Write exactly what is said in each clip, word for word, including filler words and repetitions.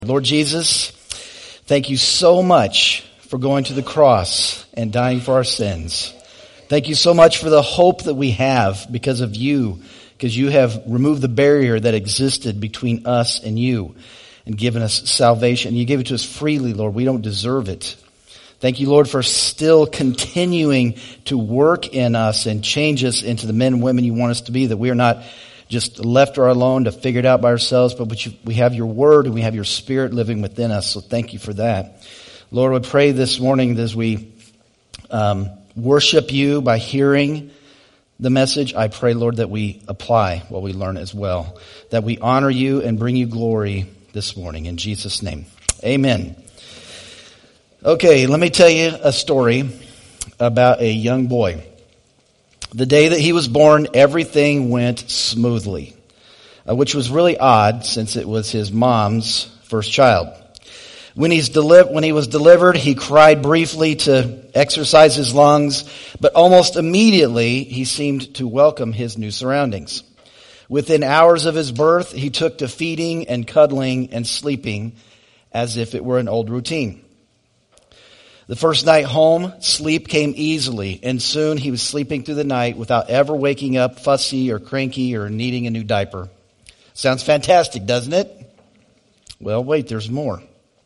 Lord Jesus, thank you so much for going to the cross and dying for our sins. Thank you so much for the hope that we have because of you, because you have removed the barrier that existed between us and you and given us salvation. You gave it to us freely, Lord. We don't deserve it. Thank you, Lord, for still continuing to work in us and change us into the men and women you want us to be, that we are not just left or alone to figure it out by ourselves, but we have your word and we have your spirit living within us. So thank you for that. Lord, we pray this morning as we um, worship you by hearing the message. I pray, Lord, that we apply what we learn as well, that we honor you and bring you glory this morning. In Jesus' name, amen. Okay, let me tell you a story about a young boy. The day that he was born, everything went smoothly, uh, which was really odd since it was his mom's first child. When he's deli- when he was delivered, he cried briefly to exercise his lungs, but almost immediately he seemed to welcome his new surroundings. Within hours of his birth, he took to feeding and cuddling and sleeping as if it were an old routine. The first night home, sleep came easily, and soon he was sleeping through the night without ever waking up fussy or cranky or needing a new diaper. Sounds fantastic, doesn't it? Well, wait, there's more.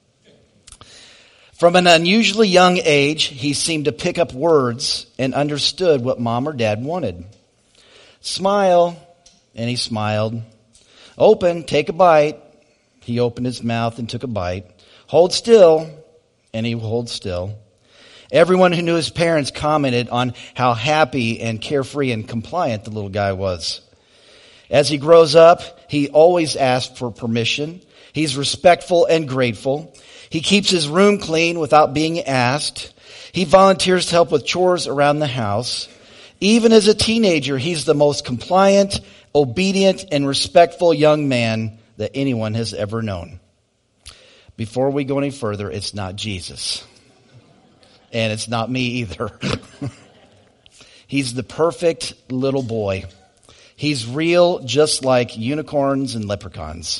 From an unusually young age, he seemed to pick up words and understood what mom or dad wanted. Smile, and he smiled. Open, take a bite. He opened his mouth and took a bite. Hold still. And he would hold still. Everyone who knew his parents commented on how happy and carefree and compliant the little guy was. As he grows up, he always asks for permission. He's respectful and grateful. He keeps his room clean without being asked. He volunteers to help with chores around the house. Even as a teenager, he's the most compliant, obedient, and respectful young man that anyone has ever known. Before we go any further, it's not Jesus. And it's not me either. He's the perfect little boy. He's real, just like unicorns and leprechauns.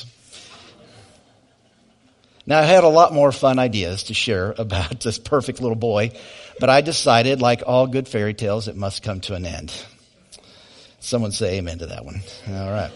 Now, I had a lot more fun ideas to share about this perfect little boy, but I decided, like all good fairy tales, it must come to an end. Someone say amen to that one. All right.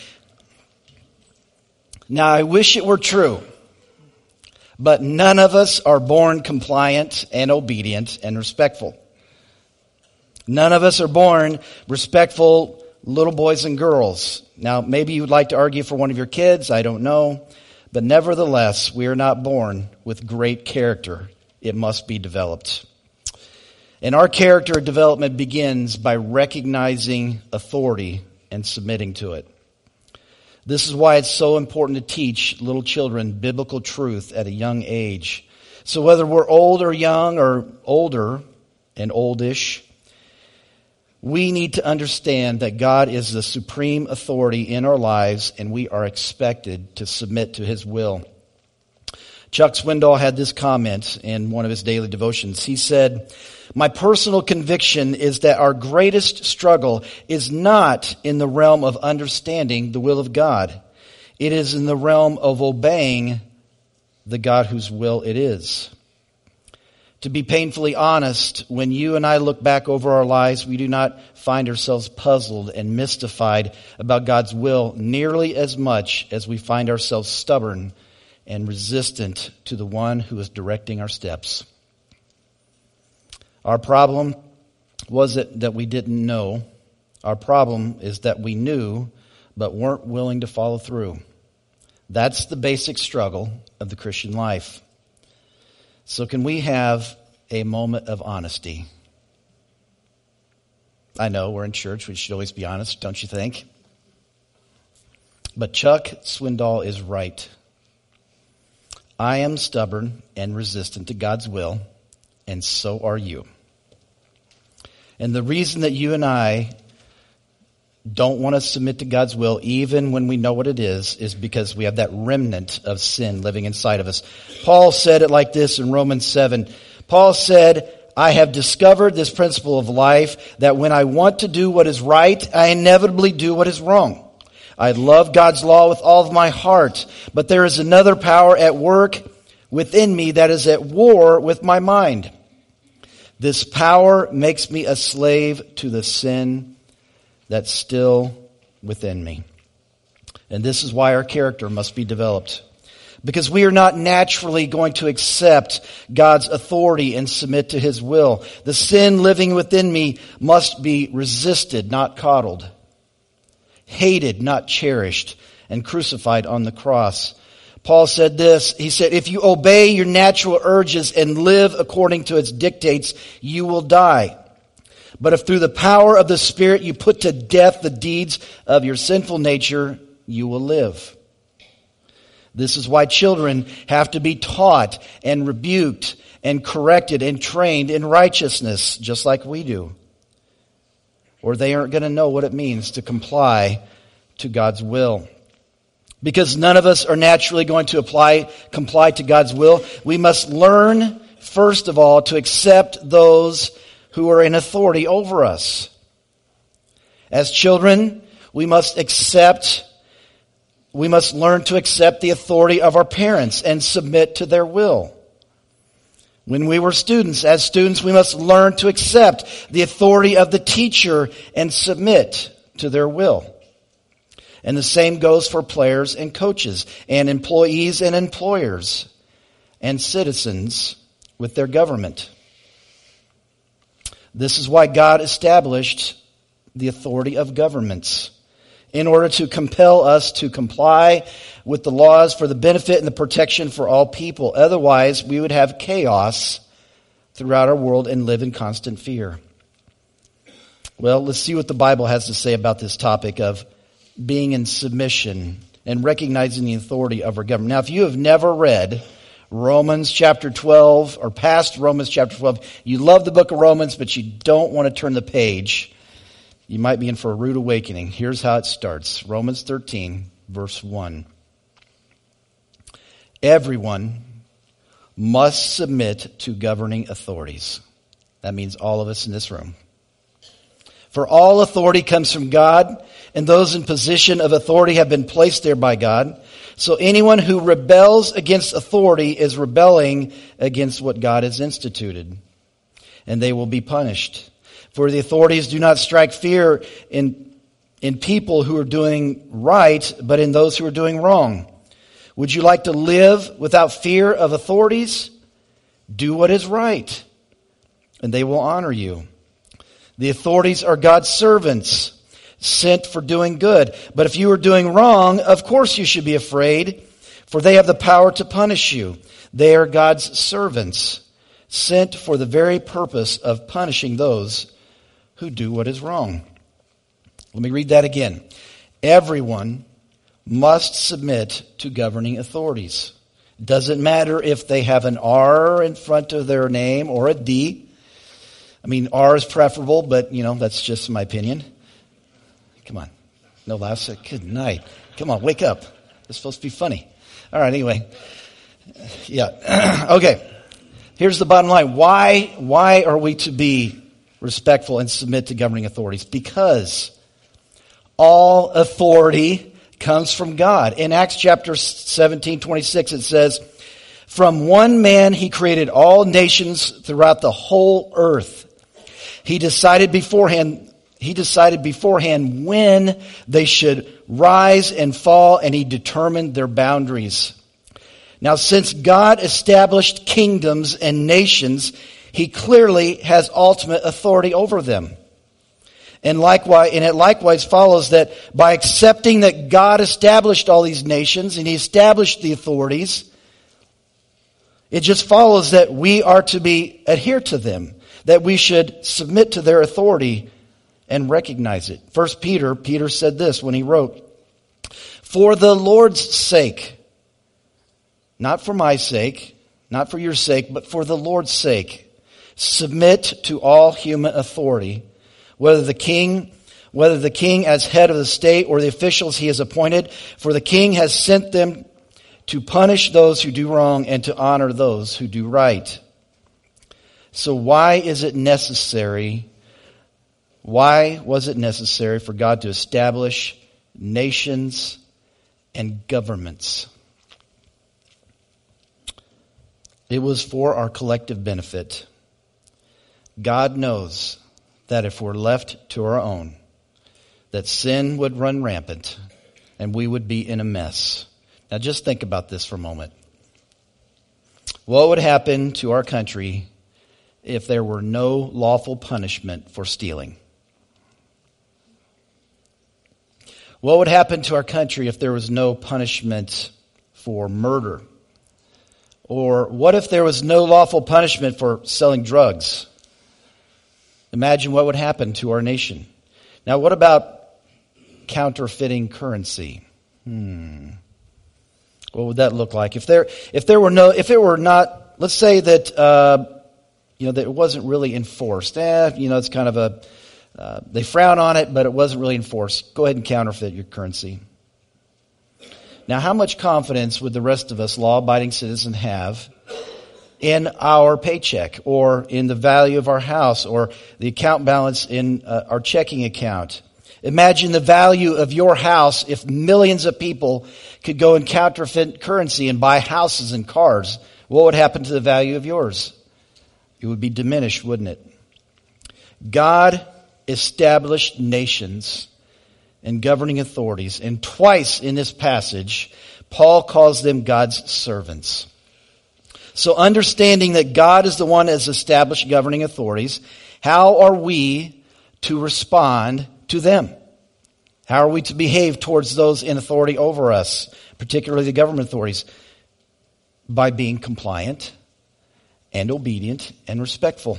Now, I wish it were true. But none of us are born compliant and obedient and respectful. None of us are born respectful little boys and girls. Now, maybe you would like to argue for one of your kids. I don't know. But nevertheless, we are not born with great character. It must be developed. And our character development begins by recognizing authority and submitting to it. This is why it's so important to teach little children biblical truth at a young age. So whether we're old or young or older and oldish, we need to understand that God is the supreme authority in our lives and we are expected to submit to his will. Chuck Swindoll had this comment in one of his daily devotions. He said, "My personal conviction is that our greatest struggle is not in the realm of understanding the will of God. It is in the realm of obeying the God whose will it is." To be painfully honest, when you and I look back over our lives, we do not find ourselves puzzled and mystified about God's will nearly as much as we find ourselves stubborn and resistant to the one who is directing our steps. Our problem wasn't that we didn't know. Our problem is that we knew but weren't willing to follow through. That's the basic struggle of the Christian life. So can we have a moment of honesty? I know we're in church. We should always be honest, don't you think? But Chuck Swindoll is right. I am stubborn and resistant to God's will, and so are you. And the reason that you and I don't want to submit to God's will, even when we know what it is, is because we have that remnant of sin living inside of us. Paul said it like this in Romans seven. Paul said, "I have discovered this principle of life, that when I want to do what is right, I inevitably do what is wrong. I love God's law with all of my heart, but there is another power at work within me that is at war with my mind. This power makes me a slave to the sin that's still within me. And this is why our character must be developed. Because we are not naturally going to accept God's authority and submit to His will. The sin living within me must be resisted, not coddled. Hated, not cherished, and crucified on the cross. Paul said this, he said, if you obey your natural urges and live according to its dictates, you will die. But if through the power of the Spirit you put to death the deeds of your sinful nature, you will live. This is why children have to be taught and rebuked and corrected and trained in righteousness, just like we do. Or they aren't going to know what it means to comply to God's will. Because none of us are naturally going to apply, comply to God's will, we must learn, first of all, to accept those who are in authority over us. As children, we must accept, we must learn to accept the authority of our parents and submit to their will. When we were students, as students, we must learn to accept the authority of the teacher and submit to their will. And the same goes for players and coaches, and employees and employers, and citizens with their government. This is why God established the authority of governments, in order to compel us to comply with the laws for the benefit and the protection for all people. Otherwise, we would have chaos throughout our world and live in constant fear. Well, let's see what the Bible has to say about this topic of being in submission and recognizing the authority of our government. Now, if you have never read Romans chapter twelve or past Romans chapter twelve, you love the book of Romans, but you don't want to turn the page, you might be in for a rude awakening. Here's how it starts. Romans thirteen, verse one. Everyone must submit to governing authorities. That means all of us in this room. For all authority comes from God, and those in position of authority have been placed there by God. So anyone who rebels against authority is rebelling against what God has instituted, and they will be punished. For the authorities do not strike fear in, in people who are doing right, but in those who are doing wrong. Would you like to live without fear of authorities? Do what is right, and they will honor you. The authorities are God's servants, sent for doing good. But if you are doing wrong, of course you should be afraid, for they have the power to punish you. They are God's servants, sent for the very purpose of punishing those who do what is wrong. Let me read that again. Everyone must submit to governing authorities. It doesn't matter if they have an R in front of their name or a D. I mean, R is preferable, but, you know, that's just my opinion. Come on. No laughs. Good night. Come on, wake up. It's supposed to be funny. All right, anyway. Yeah. Okay. Here's the bottom line. Why, why are we to be respectful and submit to governing authorities? Because all authority comes from God. In Acts chapter seventeen, twenty-six, it says, from one man he created all nations throughout the whole earth. He decided beforehand, he decided beforehand when they should rise and fall, and he determined their boundaries. Now, since God established kingdoms and nations, he clearly has ultimate authority over them. And likewise, and it likewise follows that by accepting that God established all these nations and he established the authorities, it just follows that we are to be adhere to them, that we should submit to their authority and recognize it. First Peter, Peter said this when he wrote, for the Lord's sake, not for my sake, not for your sake, but for the Lord's sake, submit to all human authority, whether the king, whether the king as head of the state or the officials he has appointed, for the king has sent them to punish those who do wrong and to honor those who do right. So why is it necessary, why was it necessary for God to establish nations, and governments. It was for our collective benefit. God knows that if we're left to our own, that sin would run rampant and we would be in a mess. Now just think about this for a moment. What would happen to our country if there were no lawful punishment for stealing? What would happen to our country if there was no punishment for murder? Or what if there was no lawful punishment for selling drugs? Imagine what would happen to our nation. Now, what about counterfeiting currency? Hmm. What would that look like? If there, if there were no, if it were not, let's say that, uh, you know, that it wasn't really enforced. Eh, you know, it's kind of a, uh, they frown on it, but it wasn't really enforced. Go ahead and counterfeit your currency. Now, how much confidence would the rest of us law-abiding citizens have in our paycheck or in the value of our house or the account balance in uh, our checking account? Imagine the value of your house if millions of people could go and counterfeit currency and buy houses and cars. What would happen to the value of yours? It would be diminished, wouldn't it? God established nations and governing authorities. And twice in this passage, Paul calls them God's servants. So understanding that God is the one that has established governing authorities, how are we to respond to them? How are we to behave towards those in authority over us, particularly the government authorities? By being compliant and obedient and respectful.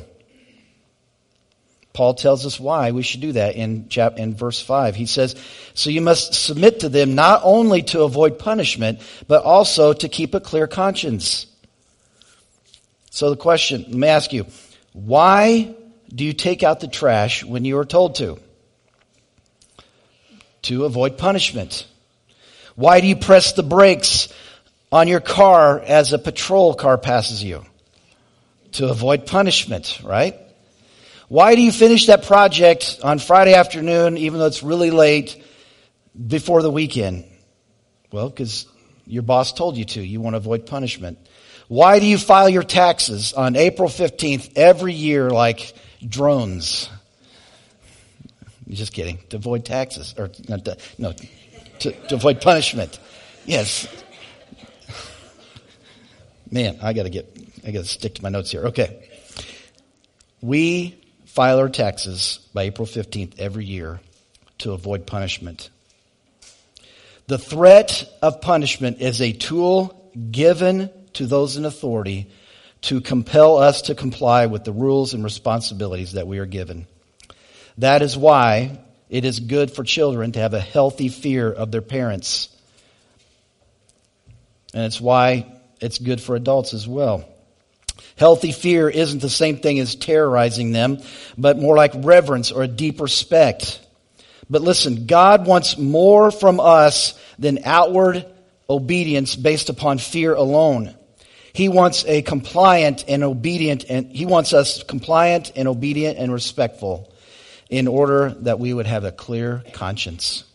Paul tells us why we should do that in chap in verse five. He says, so you must submit to them not only to avoid punishment, but also to keep a clear conscience. So the question, let me ask you, why do you take out the trash when you are told to? To avoid punishment. Why do you press the brakes on your car as a patrol car passes you? To avoid punishment, right? Why do you finish that project on Friday afternoon, even though it's really late, before the weekend? Well, because your boss told you to. You want to avoid punishment. Why do you file your taxes on April fifteenth every year like drones? Just kidding. To avoid taxes. Or not to, no, to, to avoid punishment. Yes. Man, I gotta get, I gotta stick to my notes here. Okay. We file our taxes by April fifteenth every year to avoid punishment. The threat of punishment is a tool given to those in authority to compel us to comply with the rules and responsibilities that we are given. That is why it is good for children to have a healthy fear of their parents. And it's why it's good for adults as well. Healthy fear isn't the same thing as terrorizing them, but more like reverence or a deep respect. But listen, God wants more from us than outward obedience based upon fear alone. He wants a compliant and obedient, and He wants us compliant and obedient and respectful in order that we would have a clear conscience.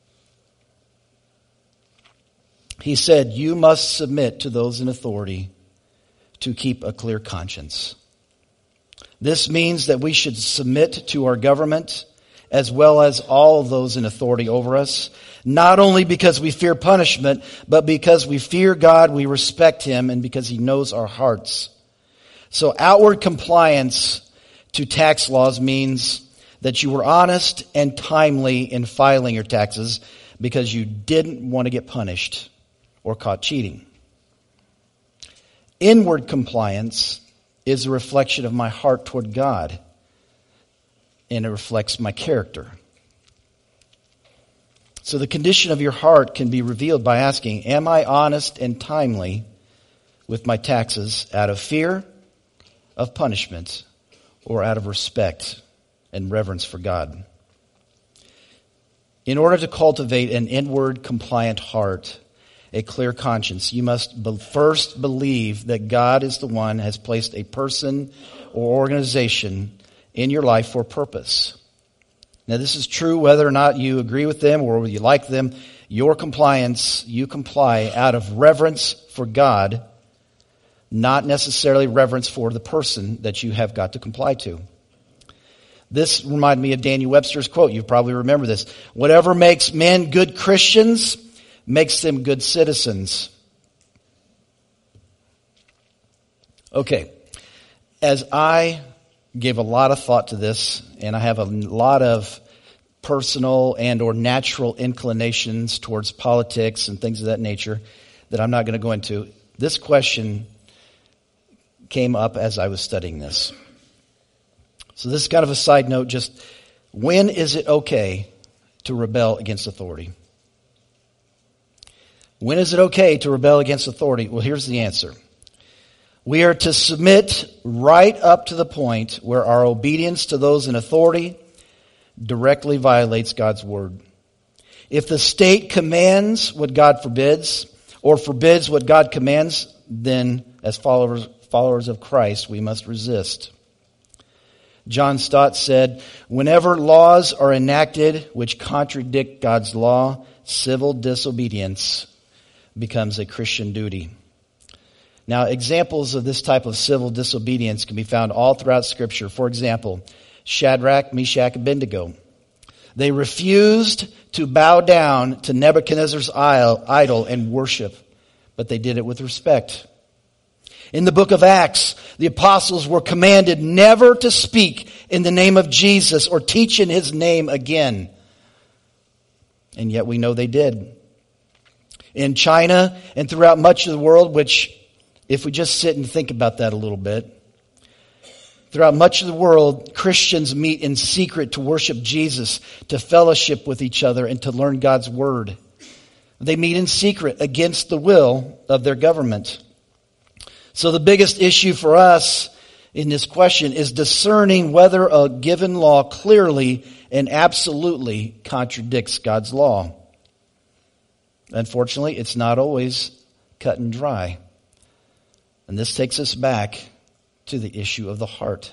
He said, you must submit to those in authority to keep a clear conscience. This means that we should submit to our government as well as all of those in authority over us, not only because we fear punishment, but because we fear God, we respect Him, and because He knows our hearts. So outward compliance to tax laws means that you were honest and timely in filing your taxes because you didn't want to get punished or caught cheating. Inward compliance is a reflection of my heart toward God, and it reflects my character. So the condition of your heart can be revealed by asking, am I honest and timely with my taxes out of fear of punishment or out of respect and reverence for God? In order to cultivate an inward compliant heart, a clear conscience, you must be- first believe that God is the one who has placed a person or organization in your life for a purpose. Now, this is true whether or not you agree with them or whether you like them. Your compliance, you comply out of reverence for God, not necessarily reverence for the person that you have got to comply to. This reminded me of Daniel Webster's quote. You probably remember this. Whatever makes men good Christians makes them good citizens. Okay. As I gave a lot of thought to this, and I have a lot of personal and or natural inclinations towards politics and things of that nature that I'm not going to go into, this question came up as I was studying this. So this is kind of a side note, just when is it okay to rebel against authority? When is it okay to rebel against authority? Well, here's the answer. We are to submit right up to the point where our obedience to those in authority directly violates God's word. If the state commands what God forbids, or forbids what God commands, then as followers followers of Christ, we must resist. John Stott said, whenever laws are enacted which contradict God's law, civil disobedience becomes a Christian duty. Now, examples of this type of civil disobedience can be found all throughout Scripture. For example, Shadrach, Meshach, and Abednego. They refused to bow down to Nebuchadnezzar's idol and worship, but they did it with respect. In the book of Acts, the apostles were commanded never to speak in the name of Jesus or teach in his name again. And yet we know they did. In China and throughout much of the world, which if we just sit and think about that a little bit, throughout much of the world, Christians meet in secret to worship Jesus, to fellowship with each other, and to learn God's word. They meet in secret against the will of their government. So the biggest issue for us in this question is discerning whether a given law clearly and absolutely contradicts God's law. Unfortunately, it's not always cut and dry. And this takes us back to the issue of the heart.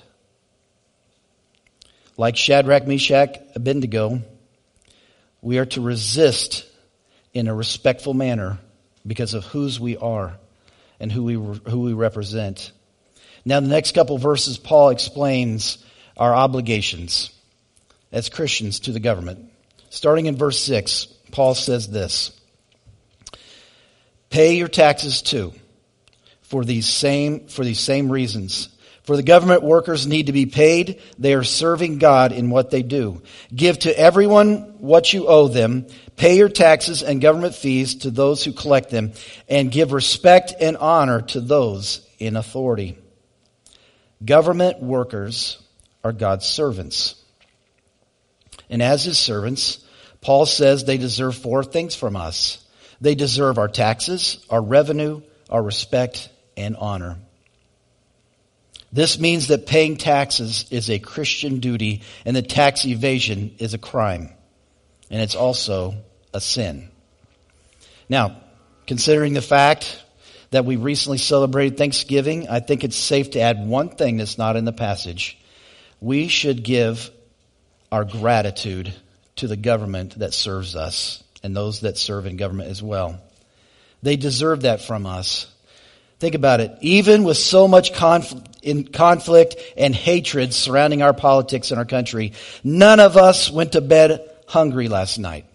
Like Shadrach, Meshach, Abednego, we are to resist in a respectful manner because of whose we are and who we who we represent. Now, the next couple verses, Paul explains our obligations as Christians to the government. Starting in verse six, Paul says this: "Pay your taxes too, for these same for these same reasons. For the government workers need to be paid. They are serving God in what they do. Give to everyone what you owe them. Pay your taxes and government fees to those who collect them, and give respect and honor to those in authority." Government workers are God's servants. And as his servants, Paul says they deserve four things from us. They deserve our taxes, our revenue, our respect, and honor. This means that paying taxes is a Christian duty, and that tax evasion is a crime. And it's also a sin. Now, considering the fact that we recently celebrated Thanksgiving, I think it's safe to add one thing that's not in the passage. We should give our gratitude to the government that serves us and those that serve in government as well. They deserve that from us. Think about it. Even with so much conflict, in conflict and hatred surrounding our politics in our country, none of us went to bed hungry last night.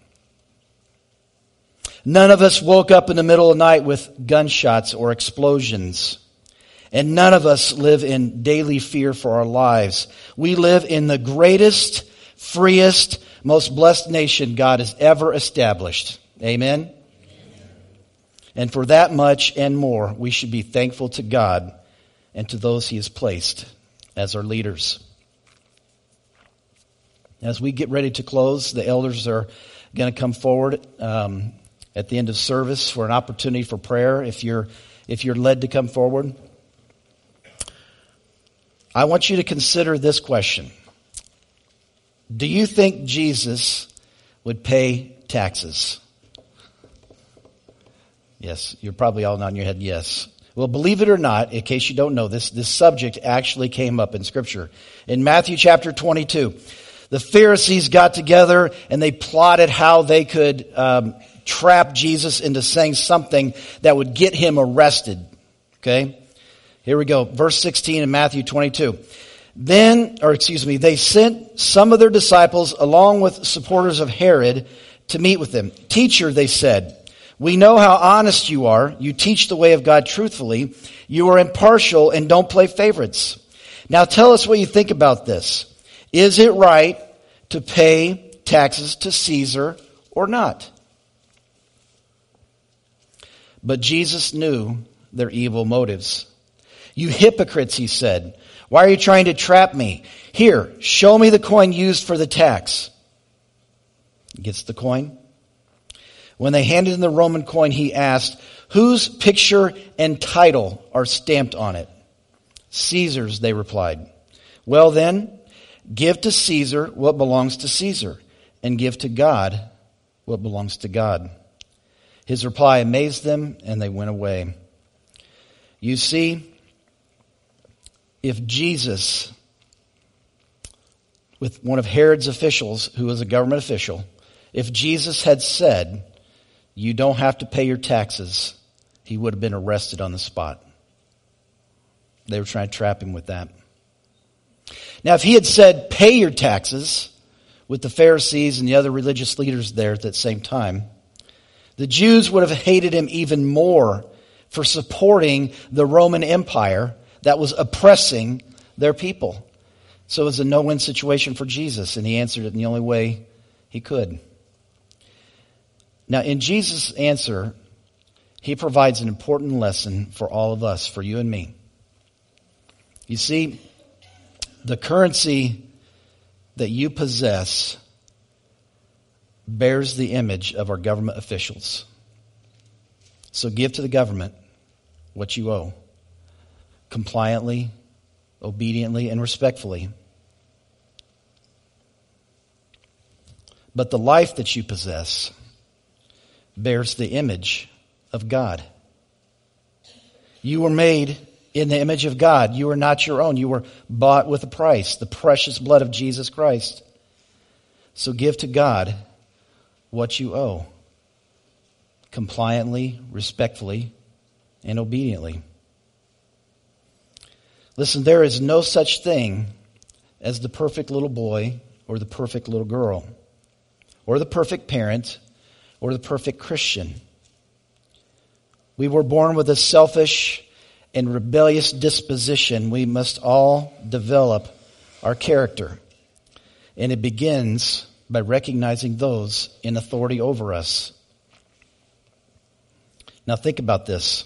None of us woke up in the middle of the night with gunshots or explosions. And none of us live in daily fear for our lives. We live in the greatest, freest, most blessed nation God has ever established. Amen? And for that much and more, we should be thankful to God and to those he has placed as our leaders. As we get ready to close, the elders are going to come forward um, at the end of service for an opportunity for prayer. If you're if you're led to come forward, I want you to consider this question: do you think Jesus would pay taxes? Yes, you're probably all nodding your head yes. Well, believe it or not, in case you don't know this, this subject actually came up in Scripture. In Matthew chapter twenty-two, The Pharisees got together and they plotted how they could um, trap Jesus into saying something that would get him arrested. Okay? Here we go. Verse sixteen in Matthew twenty-two. Then, or excuse me, they sent some of their disciples along with supporters of Herod to meet with them. Teacher, they said, we know how honest you are. You teach the way of God truthfully. You are impartial and don't play favorites. Now tell us what you think about this. Is it right to pay taxes to Caesar or not? But Jesus knew their evil motives. You hypocrites, he said. Why are you trying to trap me? Here, show me the coin used for the tax. He gets the coin. When they handed him the Roman coin, he asked, whose picture and title are stamped on it? Caesar's, they replied. Well then, give to Caesar what belongs to Caesar, and give to God what belongs to God. His reply amazed them, and they went away. You see, if Jesus, with one of Herod's officials, who was a government official, if Jesus had said, you don't have to pay your taxes, he would have been arrested on the spot. They were trying to trap him with that. Now, if he had said, pay your taxes, with the Pharisees and the other religious leaders there at that same time, the Jews would have hated him even more for supporting the Roman Empire that was oppressing their people. So it was a no-win situation for Jesus, and he answered it in the only way he could. Now, in Jesus' answer, he provides an important lesson for all of us, for you and me. You see, the currency that you possess bears the image of our government officials. So give to the government what you owe, compliantly, obediently, and respectfully. But the life that you possess bears the image of God. You were made in the image of God. You are not your own. You were bought with a price, the precious blood of Jesus Christ. So give to God what you owe, compliantly, respectfully, and obediently. Listen, there is no such thing as the perfect little boy or the perfect little girl or the perfect parent or the perfect Christian. We were born with a selfish and rebellious disposition. We must all develop our character. And it begins by recognizing those in authority over us. Now think about this.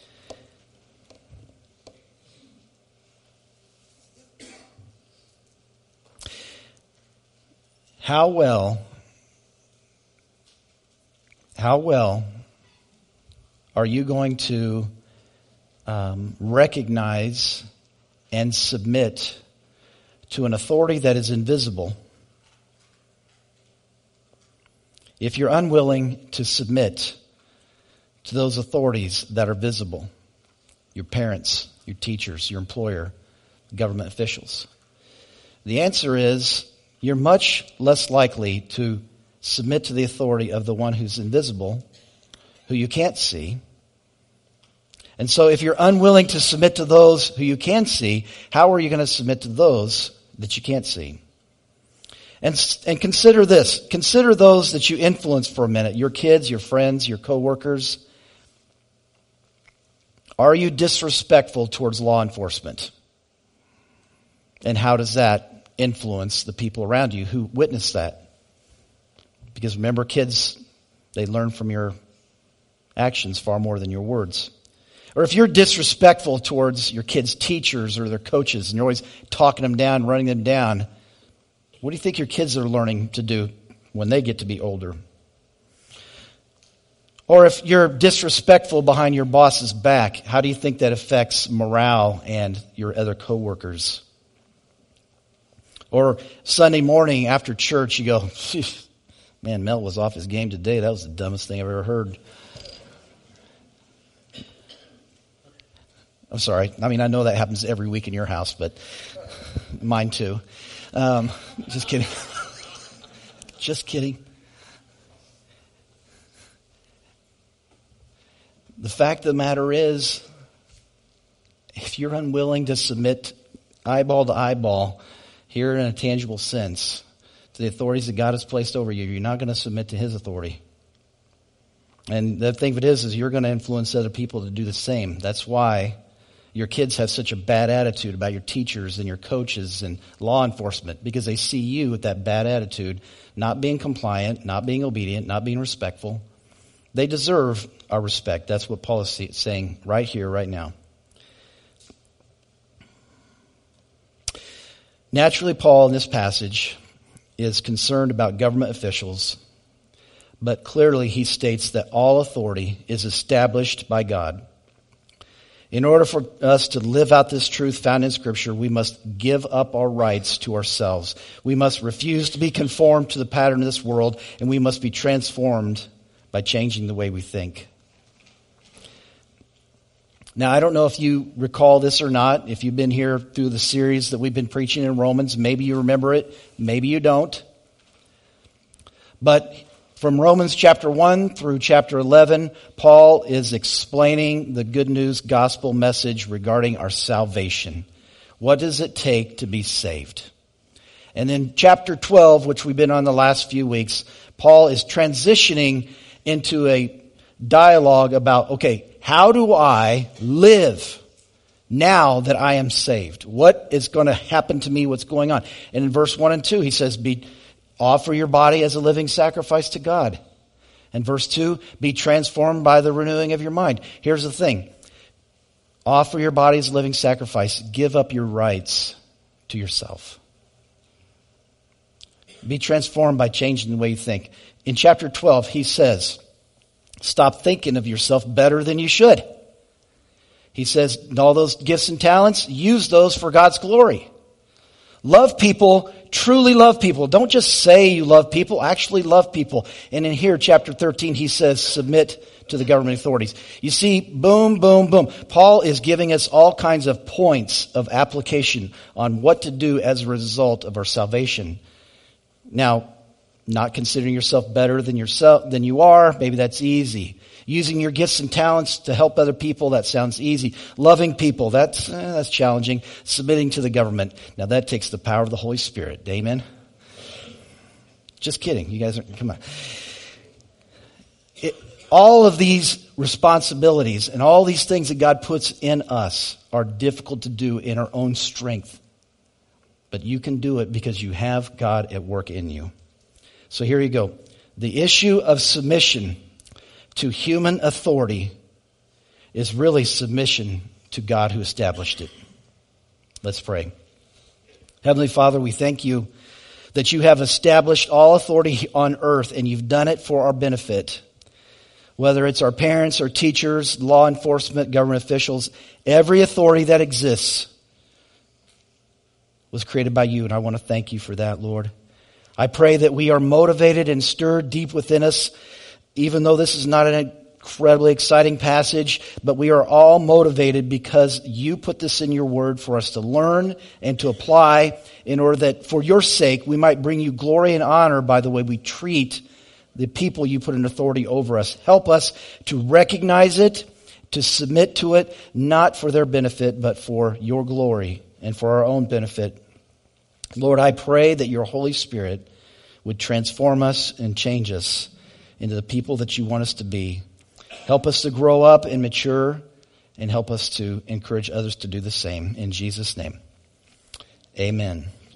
How well, how well are you going to um, recognize and submit to an authority that is invisible if you're unwilling to submit to those authorities that are visible? Your parents, your teachers, your employer, government officials. The answer is you're much less likely to submit to the authority of the one who's invisible, who you can't see. And so if you're unwilling to submit to those who you can see, how are you going to submit to those that you can't see? And, and consider this. Consider those that you influence for a minute. Your kids, your friends, your coworkers. Are you disrespectful towards law enforcement? And how does that influence the people around you who witness that? Because remember, kids, they learn from your actions far more than your words. Or if you're disrespectful towards your kids' teachers or their coaches, and you're always talking them down, running them down, what do you think your kids are learning to do when they get to be older? Or if you're disrespectful behind your boss's back, how do you think that affects morale and your other coworkers? Or Sunday morning after church, you go, man, Mel was off his game today. That was the dumbest thing I've ever heard. I'm sorry. I mean, I know that happens every week in your house, but mine too. Um, just kidding. Just kidding. The fact of the matter is, if you're unwilling to submit eyeball to eyeball, here in a tangible sense, to the authorities that God has placed over you, you're not going to submit to his authority. And the thing of it is, is you're going to influence other people to do the same. That's why your kids have such a bad attitude about your teachers and your coaches and law enforcement, because they see you with that bad attitude, not being compliant, not being obedient, not being respectful. They deserve our respect. That's what Paul is saying right here, right now. Naturally, Paul in this passage is concerned about government officials, but clearly he states that all authority is established by God. In order for us to live out this truth found in Scripture, we must give up our rights to ourselves. We must refuse to be conformed to the pattern of this world, and we must be transformed by changing the way we think. Now, I don't know if you recall this or not. If you've been here through the series that we've been preaching in Romans, maybe you remember it, maybe you don't. But from Romans chapter one through chapter eleven, Paul is explaining the good news gospel message regarding our salvation. What does it take to be saved? And then chapter twelve, which we've been on the last few weeks, Paul is transitioning into a dialogue about, okay, how do I live now that I am saved? What is going to happen to me? What's going on? And in verse one and two, he says, be offer your body as a living sacrifice to God. And verse two, be transformed by the renewing of your mind. Here's the thing. Offer your body as a living sacrifice. Give up your rights to yourself. Be transformed by changing the way you think. In chapter twelve, he says, stop thinking of yourself better than you should. He says, all those gifts and talents, use those for God's glory. Love people, truly love people. Don't just say you love people, actually love people. And in here, chapter thirteen, he says, submit to the government authorities. You see, boom, boom, boom. Paul is giving us all kinds of points of application on what to do as a result of our salvation. Now, not considering yourself better than yourself than you are, maybe that's easy. Using your gifts and talents to help other people, that sounds easy. Loving people, that's eh, that's challenging. Submitting to the government, now that takes the power of the Holy Spirit. Amen? Just kidding. You guys are, come on. It, all of these responsibilities and all these things that God puts in us are difficult to do in our own strength. But you can do it because you have God at work in you. So here you go. The issue of submission to human authority is really submission to God who established it. Let's pray. Heavenly Father, we thank you that you have established all authority on earth, and you've done it for our benefit. Whether it's our parents or teachers, law enforcement, government officials, every authority that exists was created by you, and I want to thank you for that, Lord. I pray that we are motivated and stirred deep within us, even though this is not an incredibly exciting passage, but we are all motivated because you put this in your word for us to learn and to apply in order that for your sake we might bring you glory and honor by the way we treat the people you put in authority over us. Help us to recognize it, to submit to it, not for their benefit, but for your glory and for our own benefit. Lord, I pray that your Holy Spirit would transform us and change us into the people that you want us to be. Help us to grow up and mature, and help us to encourage others to do the same. In Jesus' name, amen.